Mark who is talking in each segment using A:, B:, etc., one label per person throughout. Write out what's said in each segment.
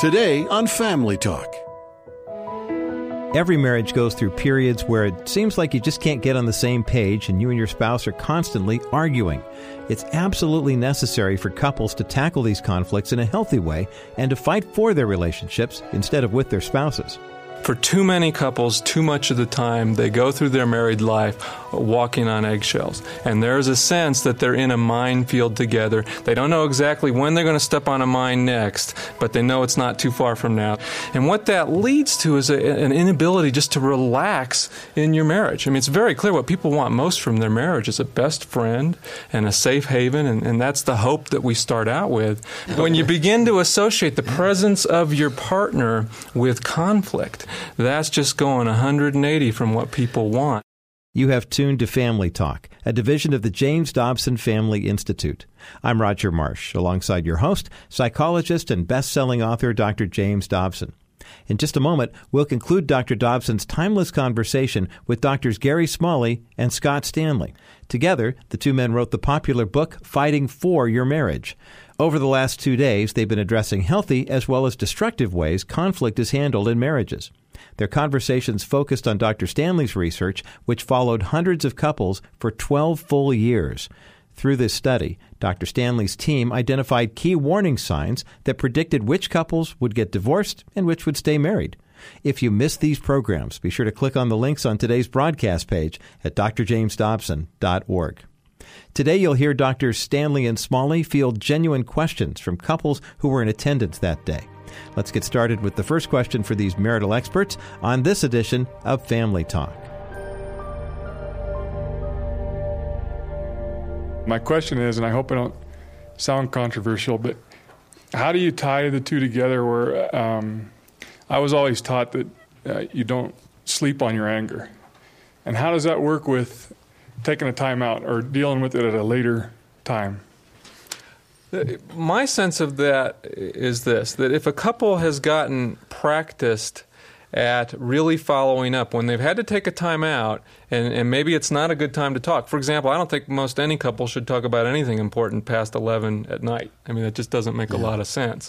A: Today on Family Talk.
B: Every marriage goes through periods where it seems like you just can't get on the same page and you and your spouse are constantly arguing. It's absolutely necessary for couples to tackle these conflicts in a healthy way and to fight for their relationships instead of with their spouses.
C: For too many couples, too much of the time, they go through their married life walking on eggshells. And there's a sense that they're in a minefield together. They don't know exactly when they're going to step on a mine next, but they know it's not too far from now. And what that leads to is an inability just to relax in your marriage. I mean, it's very clear what people want most from their marriage is a best friend and a safe haven, and that's the hope that we start out with. When you begin to associate the presence of your partner with conflict, that's just going 180 from what people want.
B: You have tuned to Family Talk, a division of the James Dobson Family Institute. I'm Roger Marsh, alongside your host, psychologist and best-selling author Dr. James Dobson. In just a moment, we'll conclude Dr. Dobson's timeless conversation with Drs. Gary Smalley and Scott Stanley. Together, the two men wrote the popular book, Fighting for Your Marriage. Over the last 2 days, they've been addressing healthy as well as destructive ways conflict is handled in marriages. Their conversations focused on Dr. Stanley's research, which followed hundreds of couples for 12 full years. Through this study, Dr. Stanley's team identified key warning signs that predicted which couples would get divorced and which would stay married. If you missed these programs, be sure to click on the links on today's broadcast page at drjamesdobson.org. Today you'll hear Drs. Stanley and Smalley field genuine questions from couples who were in attendance that day. Let's get started with the first question for these marital experts on this edition of Family Talk.
D: My question is, and I hope I don't sound controversial, but how do you tie the two together where I was always taught that you don't sleep on your anger? And how does that work with taking a time out or dealing with it at a later time?
C: My sense of that is this, that if a couple has gotten practiced at really following up when they've had to take a time out, and maybe it's not a good time to talk. For example, I don't think most any couple should talk about anything important past 11 at night. I mean, that just doesn't make a lot of sense.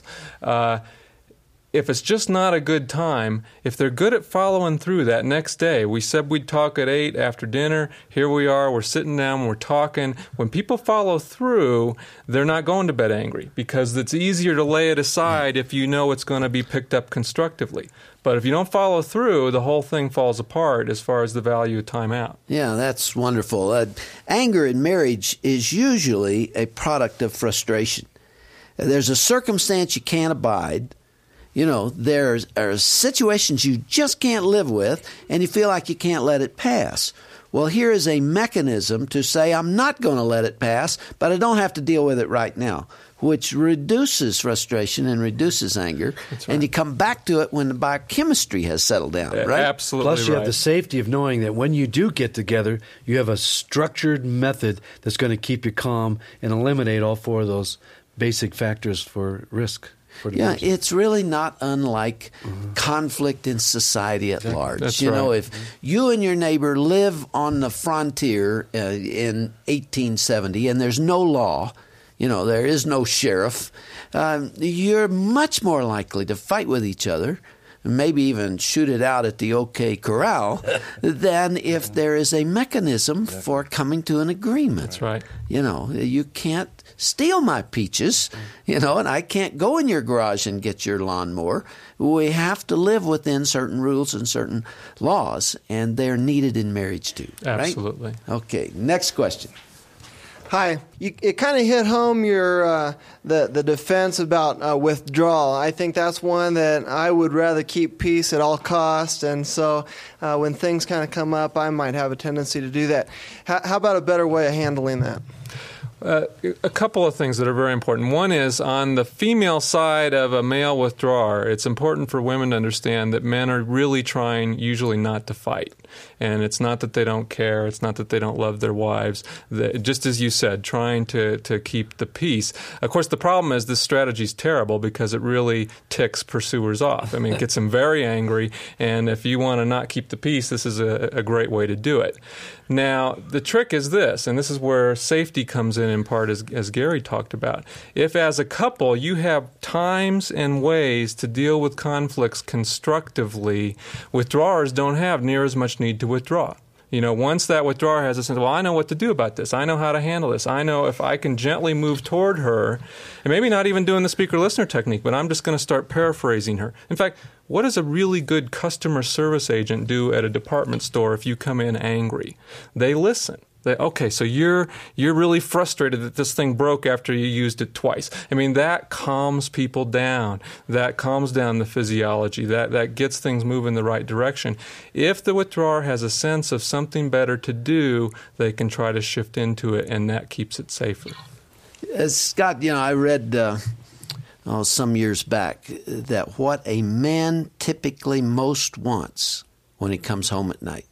C: If it's just not a good time, if they're good at following through that next day, we said we'd talk at 8 after dinner, here we are, we're sitting down, we're talking. When people follow through, they're not going to bed angry because it's easier to lay it aside if you know it's going to be picked up constructively. But if you don't follow through, the whole thing falls apart as far as the value of time out.
E: Yeah, that's wonderful. Anger in marriage is usually a product of frustration. There's a circumstance you can't abide. You know, there are situations you just can't live with, and you feel like you can't let it pass. Well, here is a mechanism to say, I'm not going to let it pass, but I don't have to deal with it right now, which reduces frustration and reduces anger. That's right. And you come back to it when the biochemistry has settled down, right?
C: Absolutely.
F: Plus, you have the safety of knowing that when you do get together, you have a structured method that's going to keep you calm and eliminate all four of those basic factors for risk.
E: Yeah, it's really not unlike conflict in society at large.
C: That's
E: you
C: right.
E: know, if you and your neighbor live on the frontier in 1870 and there's no law, you know, there is no sheriff, you're much more likely to fight with each other, maybe even shoot it out at the OK Corral, than if there is a mechanism for coming to an agreement.
C: That's right.
E: You know, you can't steal my peaches, you know, and I can't go in your garage and get your lawnmower. We have to live within certain rules and certain laws, and they're needed in marriage too.
C: Absolutely.
E: Right? Okay, next question.
G: Hi. It kind of hit home your the defense about withdrawal. I think that's one that I would rather keep peace at all costs, and so when things kind of come up, I might have a tendency to do that. How about a better way of handling that?
C: A couple of things that are very important. One is on the female side of a male withdrawer, it's important for women to understand that men are really trying usually not to fight. And it's not that they don't care. It's not that they don't love their wives. Just as you said, trying to keep the peace. Of course, the problem is this strategy is terrible because it really ticks pursuers off. I mean, it gets them very angry. And if you want to not keep the peace, this is a great way to do it. Now, the trick is this, and this is where safety comes in part, as Gary talked about. If as a couple you have times and ways to deal with conflicts constructively, withdrawers don't have near as much need to withdraw. Once that withdrawer has a sense, well, I know what to do about this. I know how to handle this. I know if I can gently move toward her, and maybe not even doing the speaker-listener technique, but I'm just going to start paraphrasing her. In fact, what does a really good customer service agent do at a department store if you come in angry? They listen. Okay, so you're really frustrated that this thing broke after you used it twice. That calms people down. That calms down the physiology. That gets things moving in the right direction. If the withdrawer has a sense of something better to do, they can try to shift into it, and that keeps it safer.
E: Scott, I read some years back that what a man typically most wants when he comes home at night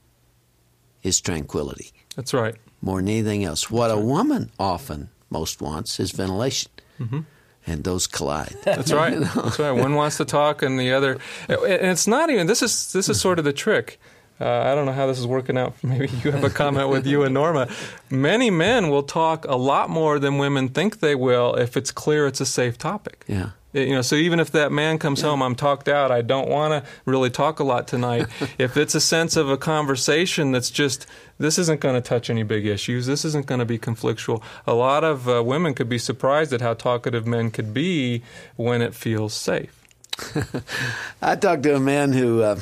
E: is tranquility.
C: That's right.
E: More than anything else. What a woman often most wants is ventilation. Mm-hmm. And those collide.
C: That's right. That's right. One wants to talk and the other. And it's not even, this is sort of the trick. I don't know how this is working out. Maybe you have a comment with you and Norma. Many men will talk a lot more than women think they will if it's clear it's a safe topic.
E: Yeah.
C: So even if that man comes home, I'm talked out, I don't want to really talk a lot tonight. If it's a sense of a conversation that's just, this isn't going to touch any big issues, this isn't going to be conflictual. A lot of women could be surprised at how talkative men could be when it feels safe.
E: I talked to a man who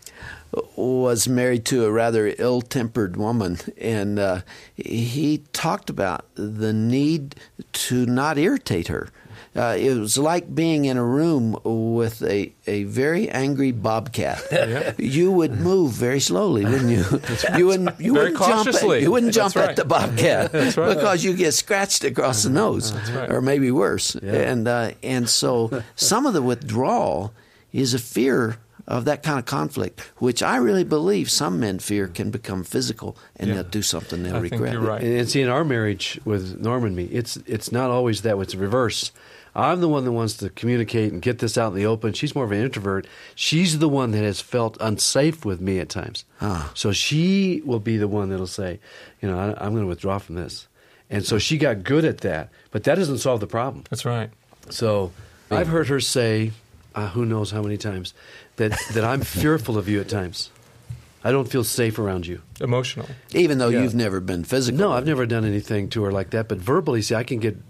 E: was married to a rather ill-tempered woman, and he talked about the need to not irritate her. It was like being in a room with a very angry bobcat. Yeah. You would move very slowly, wouldn't you? You wouldn't jump at the bobcat because you get scratched across the nose, or maybe worse. Yeah. And so some of the withdrawal is a fear of that kind of conflict, which I really believe some men fear can become physical, and they'll do something they'll regret.
C: Think you're right.
F: And see, in our marriage with Norma and me, it's not always that. It's reverse. I'm the one that wants to communicate and get this out in the open. She's more of an introvert. She's the one that has felt unsafe with me at times. So she will be the one that'll say, I'm going to withdraw from this. And so she got good at that. But that doesn't solve the problem.
C: That's right.
F: So I've heard her say, who knows how many times, that I'm fearful of you at times. I don't feel safe around you.
C: Emotionally.
E: Even though you've never been physical.
F: No, I've never done anything to her like that. But verbally, see, I can get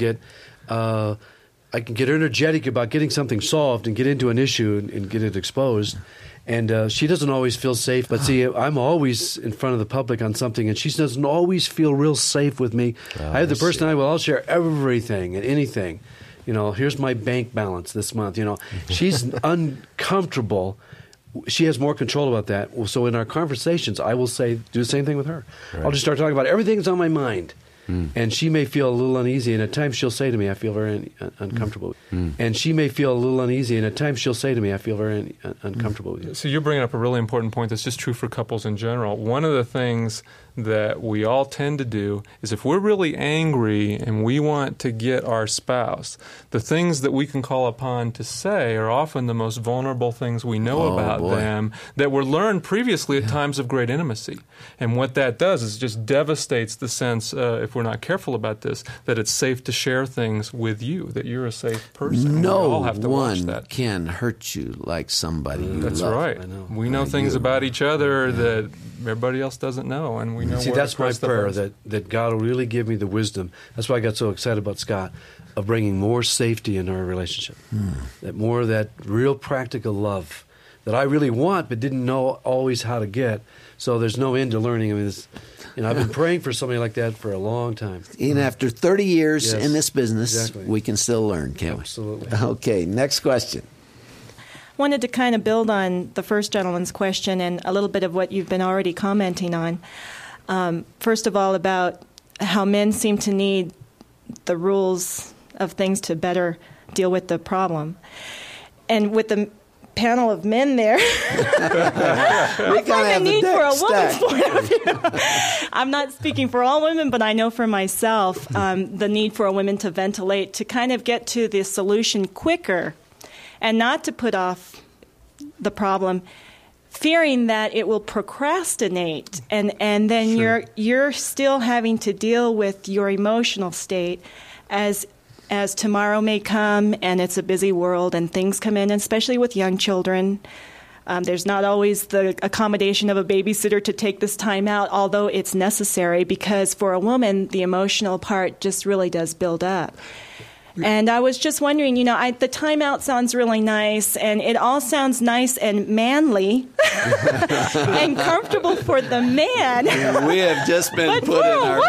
F: energetic about getting something solved and get into an issue and get it exposed. And she doesn't always feel safe. But see, I'm always in front of the public on something, and she doesn't always feel real safe with me. I have the personality, I'll share everything and anything. Here's my bank balance this month. She's uncomfortable. She has more control about that. So in our conversations, I will do the same thing with her. Right. I'll just start talking about everything that's on my mind. And she may feel a little uneasy, and at times she'll say to me, I feel very uncomfortable. And she may feel a little uneasy, and at times she'll say to me, I feel very uncomfortable with you.
C: So you're bringing up a really important point that's just true for couples in general. One of the things that we all tend to do is if we're really angry and we want to get our spouse, the things that we can call upon to say are often the most vulnerable things we know about them that were learned previously at times of great intimacy. And what that does is just devastates the sense, if we're not careful about this, that it's safe to share things with you, that you're a safe person.
E: No
C: we all have to watch
E: one
C: that.
E: Can hurt you like somebody you
C: That's
E: love.
C: right. We know things about each other that everybody else doesn't know, and we know.
F: See, that's my prayer, that God will really give me the wisdom. That's why I got so excited about Scott, of bringing more safety in our relationship, that more of that real practical love that I really want but didn't know always how to get. So there's no end to learning. I've been praying for somebody like that for a long time.
E: Even after 30 years in this business, we can still learn, can't we?
F: Absolutely.
E: Okay, next question.
H: Wanted to kind of build on the first gentleman's question and a little bit of what you've been already commenting on. First of all, about how men seem to need the rules of things to better deal with the problem. And with the panel of men there, I find the need for a woman's point of view. I'm not speaking for all women, but I know for myself the need for a woman to ventilate, to kind of get to the solution quicker and not to put off the problem fearing that it will procrastinate, and then you're still having to deal with your emotional state as tomorrow may come, and it's a busy world, and things come in, especially with young children. There's not always the accommodation of a babysitter to take this time out, although it's necessary, because for a woman, the emotional part just really does build up. And I was just wondering, the timeout sounds really nice, and it all sounds nice and manly and comfortable for the man.
E: We have just been put in our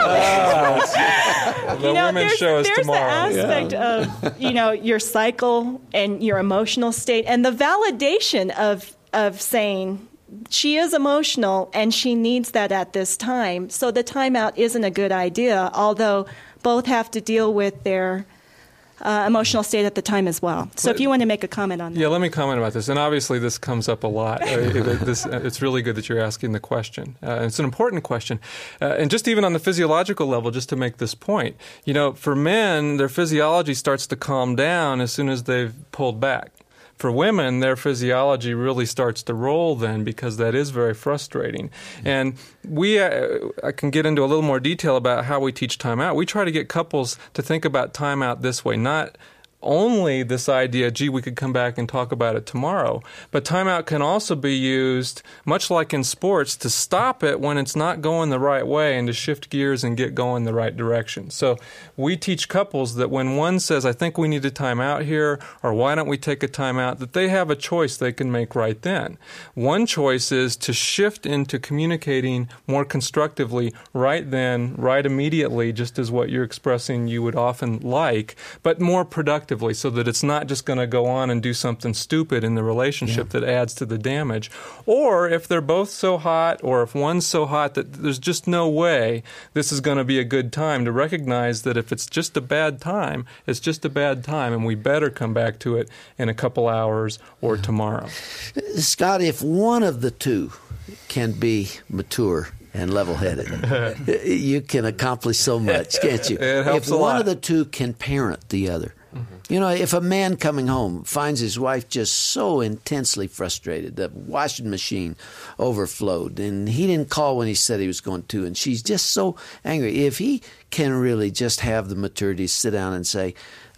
C: The women's show is tomorrow.
H: There's the aspect of, your cycle and your emotional state, and the validation of saying she is emotional and she needs that at this time. So the timeout isn't a good idea, although both have to deal with their emotional state at the time as well. So if you want to make a comment on that.
C: Yeah, let me comment about this. And obviously this comes up a lot. It's really good that you're asking the question. It's an important question. And just even on the physiological level, just to make this point, for men, their physiology starts to calm down as soon as they've pulled back. For women, their physiology really starts to roll then, because that is very frustrating. And I can get into a little more detail about how we teach timeout. We try to get couples to think about timeout this way, not only this idea, gee, we could come back and talk about it tomorrow. But timeout can also be used, much like in sports, to stop it when it's not going the right way and to shift gears and get going the right direction. So we teach couples that when one says, I think we need a timeout here, or why don't we take a timeout, that they have a choice they can make right then. One choice is to shift into communicating more constructively right then, right immediately, just as what you're expressing you would often like, but more productively, so that it's not just going to go on and do something stupid in the relationship that adds to the damage. Or if they're both so hot, or if one's so hot that there's just no way this is going to be a good time, to recognize that if it's just a bad time, it's just a bad time, and we better come back to it in a couple hours or tomorrow.
E: Scott, if one of the two can be mature and level-headed, you can accomplish so much, can't you?
C: It helps
E: if
C: a
E: one
C: lot.
E: of the two can parent the other. If a man coming home finds his wife just so intensely frustrated, the washing machine overflowed, and he didn't call when he said he was going to, and she's just so angry, if he can really just have the maturity to sit down and say,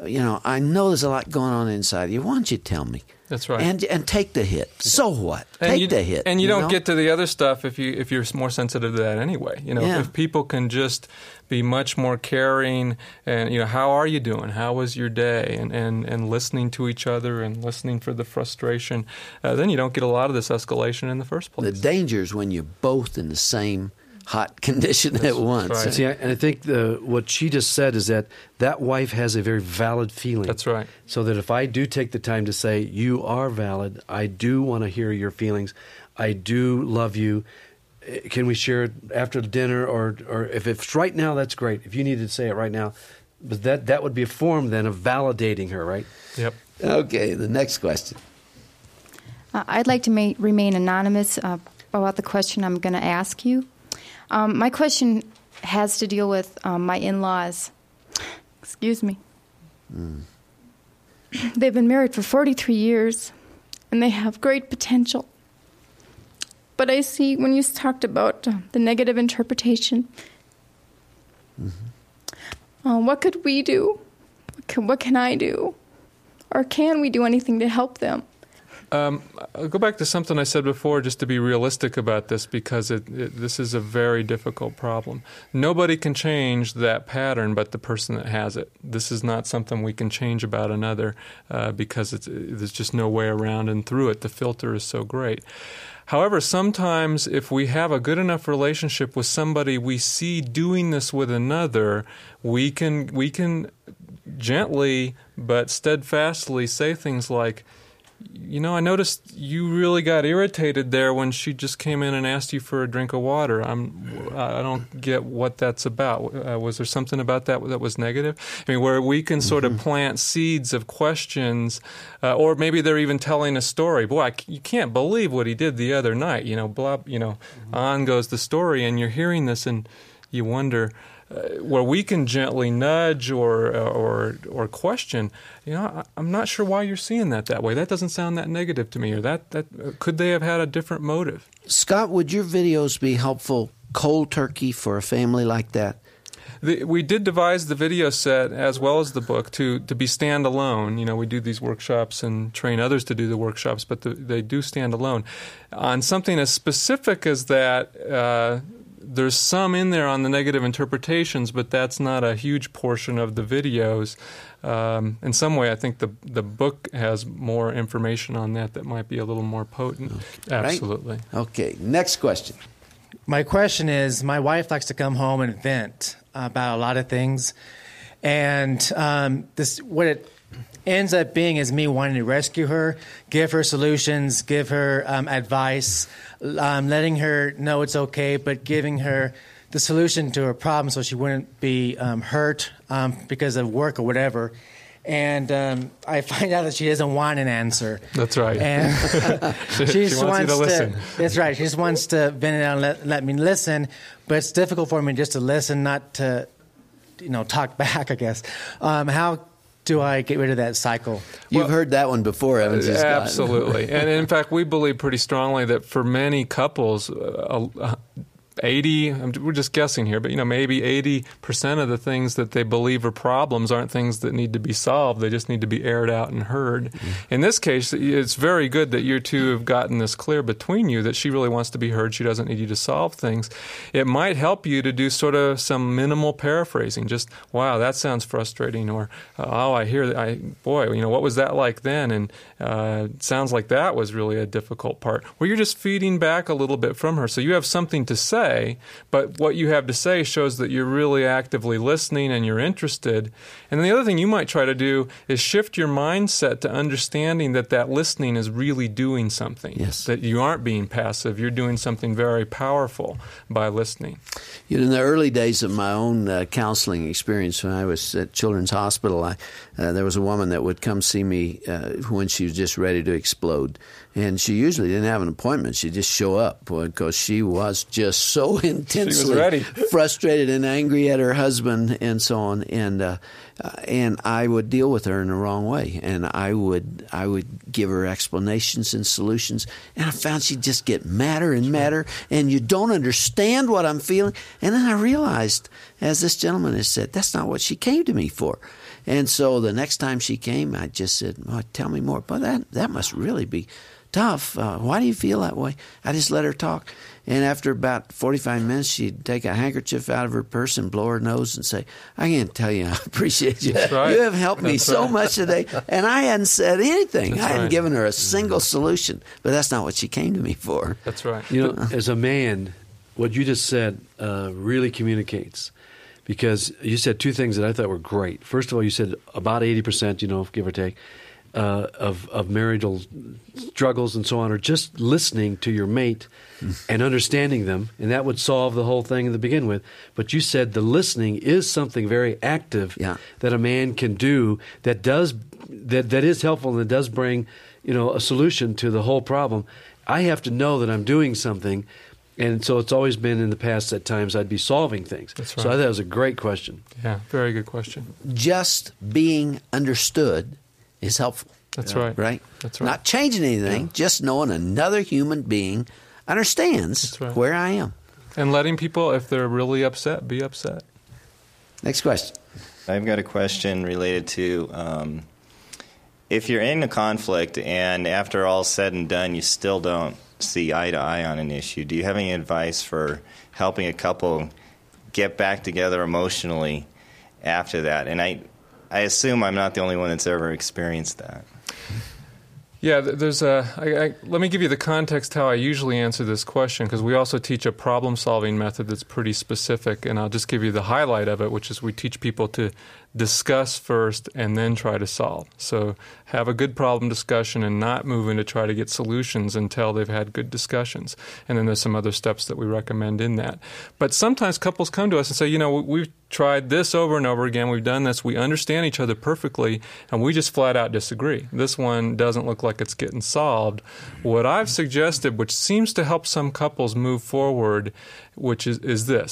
E: I know there's a lot going on inside of you. Why don't you tell me?
C: That's right.
E: And take the hit. So what? Take the hit.
C: And you don't get to the other stuff if you're more sensitive to that anyway. If people can just be much more caring and, how are you doing? How was your day? And listening to each other and listening for the frustration, then you don't get a lot of this escalation in the first place.
E: The danger is when you're both in the same hot condition at once.
C: Right.
F: See, and I think what she just said is that wife has a very valid feeling.
C: That's right.
F: So that if I do take the time to say, you are valid, I do want to hear your feelings, I do love you, can we share it after dinner, or if it's right now, that's great. If you needed to say it right now, but that would be a form then of validating her, right?
C: Yep.
E: Okay, the next question.
I: I'd like to remain anonymous about the question I'm going to ask you. My question has to deal with my in-laws. Excuse me. They've been married for 43 years, and they have great potential. But I see when you talked about the negative interpretation, what could we do? What can I do? Or can we do anything to help them?
C: I'll go back to something I said before, just to be realistic about this, because this is a very difficult problem. Nobody can change that pattern but the person that has it. This is not something we can change about another because there's just no way around and through it. The filter is so great. However, sometimes if we have a good enough relationship with somebody we see doing this with another, we can gently but steadfastly say things like, I noticed you really got irritated there when she just came in and asked you for a drink of water. I don't get what that's about. Was there something about that was negative? Where we can sort of plant seeds of questions, or maybe they're even telling a story. Boy, you can't believe what he did the other night. On goes the story, and you're hearing this, and you wonder. where we can gently nudge or question, I'm not sure why you're seeing that way. That doesn't sound that negative to me, or that could they have had a different motive?
E: Scott, would your videos be helpful cold turkey for a family like that?
C: We did devise the video set as well as the book to be standalone. We do these workshops and train others to do the workshops, but they do stand alone. On something as specific as that, there's some in there on the negative interpretations, but that's not a huge portion of the videos. In some way, I think the book has more information on that might be a little more potent. Okay. Absolutely.
E: Right? Okay, next question.
J: My question is, my wife likes to come home and vent about a lot of things, and what it ends up being is me wanting to rescue her, give her solutions, give her advice, letting her know it's okay, but giving her the solution to her problem so she wouldn't be hurt because of work or whatever. And I find out that she doesn't want an answer.
C: That's right.
J: And
C: she wants you to listen.
J: That's right. She just wants to vent it out and let me listen. But it's difficult for me just to listen, not to, talk back, I guess. How do I get rid of that cycle?
E: You've heard that one before, haven't you, Scott?
C: Absolutely. And in fact, we believe pretty strongly that for many couples, 80, we're just guessing here, but maybe 80% of the things that they believe are problems aren't things that need to be solved. They just need to be aired out and heard. Mm-hmm. In this case, it's very good that you two have gotten this clear between you that she really wants to be heard. She doesn't need you to solve things. It might help you to do sort of some minimal paraphrasing. Just, wow, that sounds frustrating, or I hear that. What was that like then? And it sounds like that was really a difficult part. Where you're just feeding back a little bit from her, so you have something to say. But what you have to say shows that you're really actively listening and you're interested. And then the other thing you might try to do is shift your mindset to understanding that listening is really doing something.
E: Yes.
C: That you aren't being passive. You're doing something very powerful by listening.
E: In the early days of my own counseling experience, when I was at Children's Hospital, there was a woman that would come see me when she was just ready to explode. And she usually didn't have an appointment. She'd just show up because she was just so intensely frustrated and angry at her husband and so on. And I would deal with her in the wrong way. And I would give her explanations and solutions. And I found she'd just get madder and madder. And you don't understand what I'm feeling. And then I realized, as this gentleman has said, that's not what she came to me for. And so the next time she came, I just said, tell me more. But that must really be tough. Why do you feel that way? I just let her talk. And after about 45 minutes, she'd take a handkerchief out of her purse and blow her nose and say, I can't tell you, I appreciate you.
C: That's right.
E: You have helped me so much today. And I hadn't said anything. I hadn't given her a single solution. But that's not what she came to me for.
C: That's right.
F: As a man, what you just said really communicates. Because you said two things that I thought were great. First of all, you said about 80%, give or take, of marital struggles and so on are just listening to your mate and understanding them, and that would solve the whole thing to begin with. But you said the listening is something very active that a man can do that is helpful and that does bring a solution to the whole problem. I have to know that I'm doing something. And so it's always been in the past at times I'd be solving things.
C: That's right.
F: So I thought that was a great question.
C: Yeah, very good question.
E: Just being understood is helpful.
C: That's right.
E: Right?
C: That's right.
E: Not changing anything, just knowing another human being understands where I am.
C: And letting people, if they're really upset, be upset.
E: Next question.
K: I've got a question related to if you're in a conflict and after all's said and done, you still don't see eye to eye on an issue, do you have any advice for helping a couple get back together emotionally after that? And I assume I'm not the only one that's ever experienced that.
C: Yeah, let me give you the context how I usually answer this question, because we also teach a problem-solving method that's pretty specific, and I'll just give you the highlight of it, which is we teach people to discuss first and then try to solve. So have a good problem discussion and not move in to try to get solutions until they've had good discussions. And then there's some other steps that we recommend in that. But sometimes couples come to us and say, we've tried this over and over again. We've done this. We understand each other perfectly, and we just flat out disagree. This one doesn't look like it's getting solved. What I've suggested, which seems to help some couples move forward, which is this.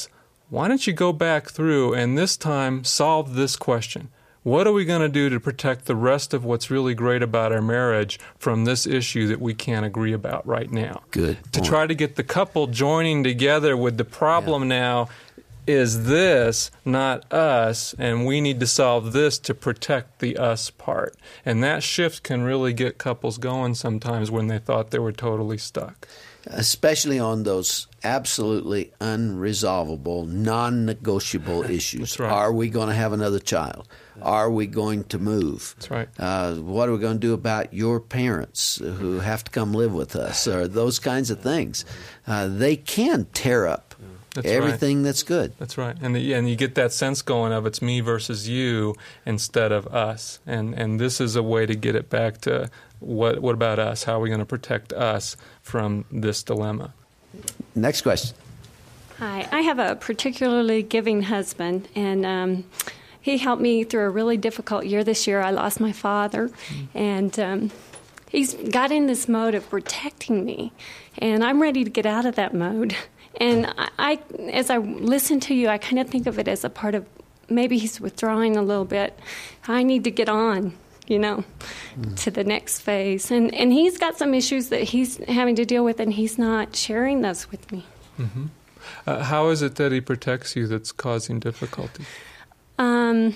C: why don't you go back through and this time solve this question? What are we going to do to protect the rest of what's really great about our marriage from this issue that we can't agree about right now?
E: Good.
C: To try to get the couple joining together with the problem now is this, not us, and we need to solve this to protect the us part. And that shift can really get couples going sometimes when they thought they were totally stuck.
E: Especially on those absolutely unresolvable, non-negotiable issues.
C: That's right.
E: Are we going to have another child? Are we going to move?
C: That's right.
E: What are we going to do about your parents who have to come live with us? Or those kinds of things. They can tear up everything that's good.
C: That's right. And you get that sense going of it's me versus you instead of us. And this is a way to get it back to what about us? How are we going to protect us from this dilemma?
E: Next question.
L: Hi. I have a particularly giving husband, and he helped me through a really difficult year this year. I lost my father, and he's got in this mode of protecting me, and I'm ready to get out of that mode. And I as I listen to you, I kind of think of it as a part of maybe he's withdrawing a little bit. I need to get on, to the next phase. And he's got some issues that he's having to deal with, and he's not sharing those with me.
C: Mm-hmm. How is it that he protects you that's causing difficulty?
L: I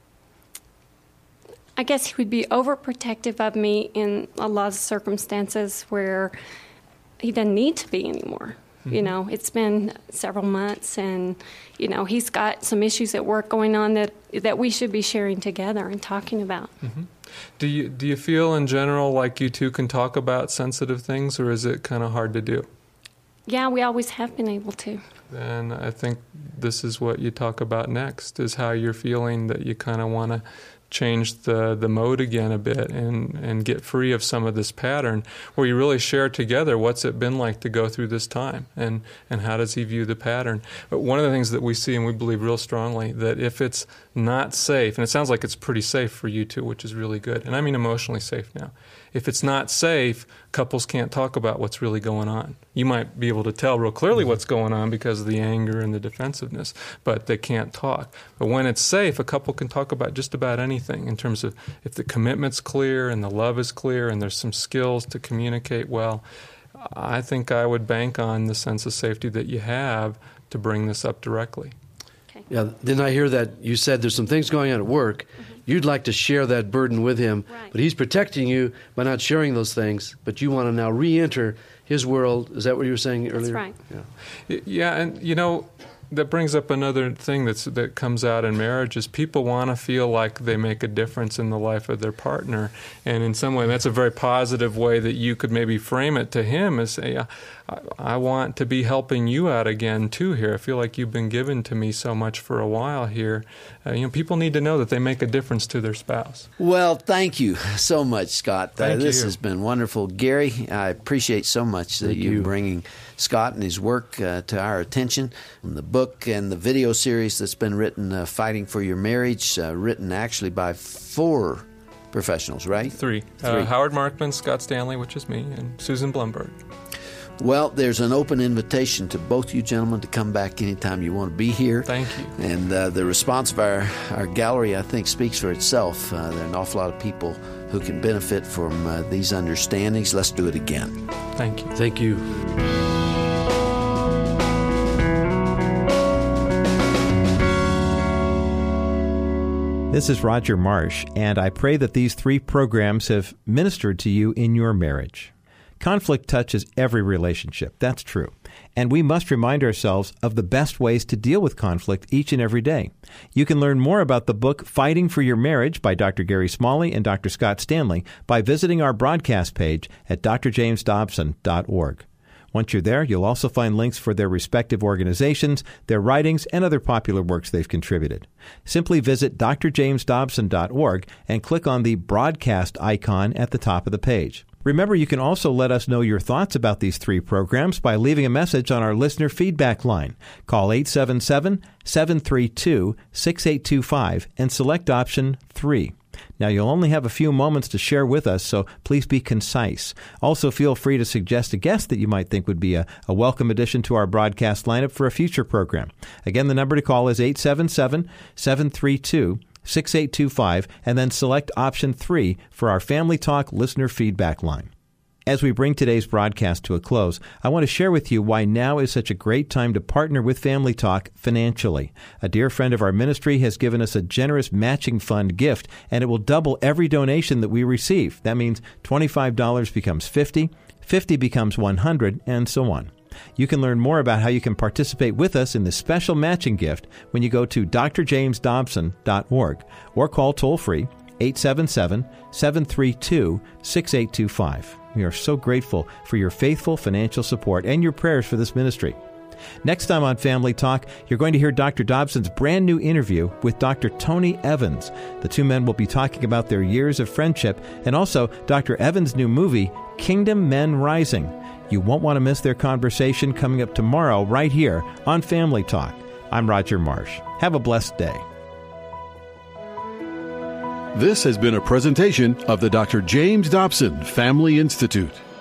L: guess he would be overprotective of me in a lot of circumstances where he doesn't need to be anymore. Mm-hmm. It's been several months, and, he's got some issues at work going on that we should be sharing together and talking about.
C: Mm-hmm. Do you feel in general like you two can talk about sensitive things, or is it kind of hard to do?
L: Yeah, we always have been able to.
C: And I think this is what you talk about next, is how you're feeling that you kind of want to change the mode again a bit and get free of some of this pattern where you really share together what's it been like to go through this time and how does he view the pattern. But one of the things that we see and we believe real strongly that if it's not safe, and it sounds like it's pretty safe for you two, which is really good, and I mean emotionally safe now. If it's not safe, couples can't talk about what's really going on. You might be able to tell real clearly what's going on because of the anger and the defensiveness, but they can't talk. But when it's safe, a couple can talk about just about anything in terms of if the commitment's clear and the love is clear and there's some skills to communicate well. I think I would bank on the sense of safety that you have to bring this up directly.
L: Okay.
F: Yeah. Then I hear that you said there's some things going on at work. Mm-hmm. You'd like to share that burden with him,
L: right.
F: But he's protecting you by not sharing those things. But you want to now re-enter his world. Is that what you were saying earlier?
L: That's
F: right.
C: Yeah, and that brings up another thing that comes out in marriage is people want to feel like they make a difference in the life of their partner. And in some way, that's a very positive way that you could maybe frame it to him as say, I want to be helping you out again, too, here. I feel like you've been given to me so much for a while here. People need to know that they make a difference to their spouse.
E: Well, thank you so much, Scott. This
C: you.
E: has been wonderful. Gary, I appreciate so much that you're bringing Scott and his work to our attention. The book and the video series that's been written, Fighting for Your Marriage, written actually by 4 professionals, right?
C: 3. Howard Markman, Scott Stanley, which is me, and Susan Blumberg.
E: Well, there's an open invitation to both you gentlemen to come back anytime you want to be here.
C: Thank you.
E: And the response of our gallery, I think, speaks for itself. There are an awful lot of people who can benefit from these understandings. Let's do it again.
C: Thank you.
F: Thank you.
B: This is Roger Marsh, and I pray that these 3 programs have ministered to you in your marriage. Conflict touches every relationship, that's true. And we must remind ourselves of the best ways to deal with conflict each and every day. You can learn more about the book Fighting for Your Marriage by Dr. Gary Smalley and Dr. Scott Stanley by visiting our broadcast page at drjamesdobson.org. Once you're there, you'll also find links for their respective organizations, their writings, and other popular works they've contributed. Simply visit drjamesdobson.org and click on the broadcast icon at the top of the page. Remember, you can also let us know your thoughts about these 3 programs by leaving a message on our listener feedback line. Call 877-732-6825 and select option 3. Now, you'll only have a few moments to share with us, so please be concise. Also, feel free to suggest a guest that you might think would be a welcome addition to our broadcast lineup for a future program. Again, the number to call is 877-732-6825, and then select option 3 for our Family Talk listener feedback line. As we bring today's broadcast to a close, I want to share with you why now is such a great time to partner with Family Talk financially. A dear friend of our ministry has given us a generous matching fund gift, and it will double every donation that we receive. That means $25 becomes $50, $50 becomes $100, and so on. You can learn more about how you can participate with us in this special matching gift when you go to drjamesdobson.org or call toll-free 877-732-6825. We are so grateful for your faithful financial support and your prayers for this ministry. Next time on Family Talk, you're going to hear Dr. Dobson's brand new interview with Dr. Tony Evans. The two men will be talking about their years of friendship and also Dr. Evans' new movie, Kingdom Men Rising. You won't want to miss their conversation coming up tomorrow right here on Family Talk. I'm Roger Marsh. Have a blessed day.
A: This has been a presentation of the Dr. James Dobson Family Institute.